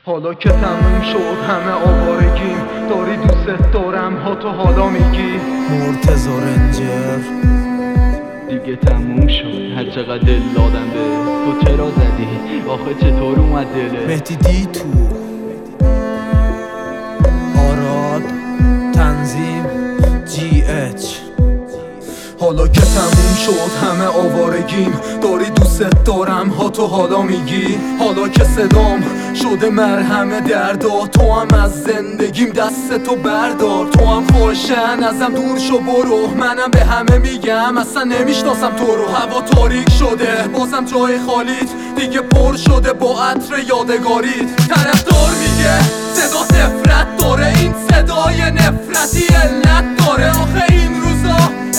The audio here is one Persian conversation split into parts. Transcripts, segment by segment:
حالا که تموم شد همه آوارگیم، داری دوست دارم ها تو حالا میگی. مرتضی رنجر دیگه تموم شد هر چقدر دل دادم به تو، چرا زدی آخه چطور اومد دلت؟ مهدی دی تو آراد تنظیم جی اچ. حالا که تموم شد همه آوارگیم، داری دوست دارم ها تو حالا میگی. حالا که صدام شده مرهم دردا، تو هم از زندگیم دست تو بردار. تو هم خواهشن ازم دور شو برو، منم به همه میگم اصلا نمیشناسم تو رو. هوا تاریک شده بازم جای خالیت دیگه پر شده با عطر یادگاریت. طرفدار میگه صدا نفرت داره، این صدای نفرتی علت داره. آخه این روزا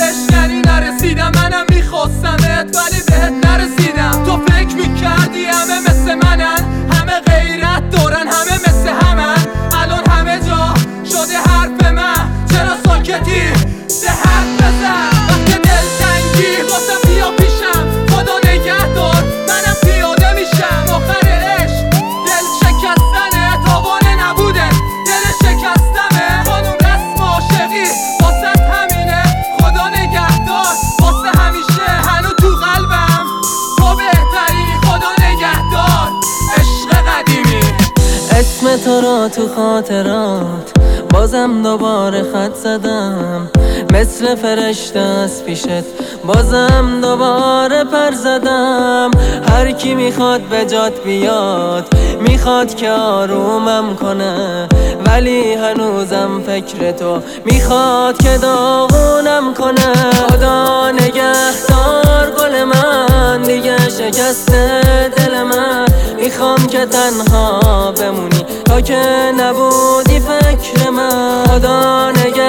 عشق نرسیدم، منم میخواستمت ولی بهت نرسیدم. تو فکر میکردی همه مثل منن، همه غیرت دارن، همه مثل همن. الان همه جا شده حرف من، چرا ساکتی؟ ده حرف بزن وقت دلتنگی واسم بیا پیشم. خدا نگهدار منم پیاده میشم. آخر عشق دل شکستنه، تاوانه نبوده دل شکستمه. خانوم رسم عاشقی واسه همینه، خدا نگهدار واسه همیشه. هنو تو قلبم تو بهتری، خدا نگهدار عشق قدیمی. اسم تو را تو خاطرات بازم دوباره خط زدم، مثل فرشته از پیشت بازم دوباره پر زدم. هر کی میخواد به جات بیاد، میخواد که آرومم کنه، ولی هنوزم فکر تو میخواد که داغونم کنه. خدا نگهدار گل من، دیگه شکسته دل من. میخوام که تنها بمونی تا که نبودی فکر من. خدا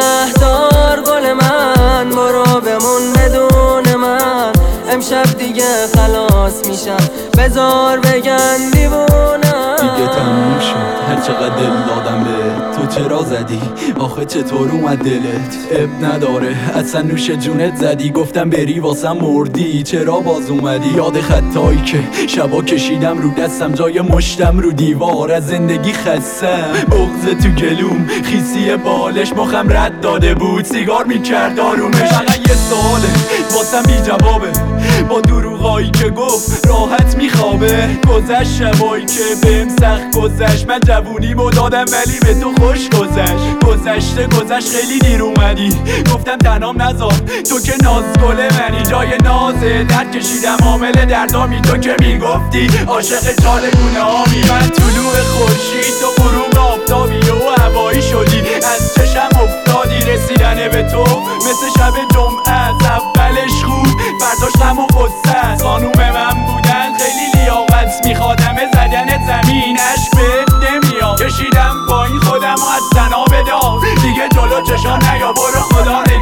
نگهدار گل من، برو بمون بدون من. امشب دیگه خلاص میشم، بذار بگن دیوونم. دیگه تموم شد هر چقدر دل دادم به تو، چرا زدی آخه چطور اومد دلت؟ اب نداره اصلا نوش جونت زدی، گفتم بری واسم مردی چرا باز اومدی؟ یاد خطایی که شبا کشیدم رو دستم، جای مشتم رو دیوار، از زندگی خستم. بغض تو گلوم خیسی بالش مخم رد داده بود، سیگار میکرد آرومش. فقط یه سواله واسم بی جوابه، با دروغایی که گفت راحت میخوابه. گذشت شبایی که بهم سخت گذشت، من جوونیمو دادم ولی به تو خوش گذشت. گذشت خیلی دیر اومدی، گفتم تنام نذار تو که ناز گل منی. جای نازه درد کشیدم حامل دردامی، تو که میگفتی عاشق چالگونه هامی. من طلوع خورشید تو غروب آفتابی و هوایی شدی، از چشم افتادی. رسیدن به تو مثل شب جمعه، از اولش خوب برداشت غم و غصه. خانوم من بودن خیلی لیاقت میخواد، همه زدن زمین عشق بهت نمیاد. کشیدم با این خودم و از زنا بدار، دیگه جلو چشا نیا برو خدا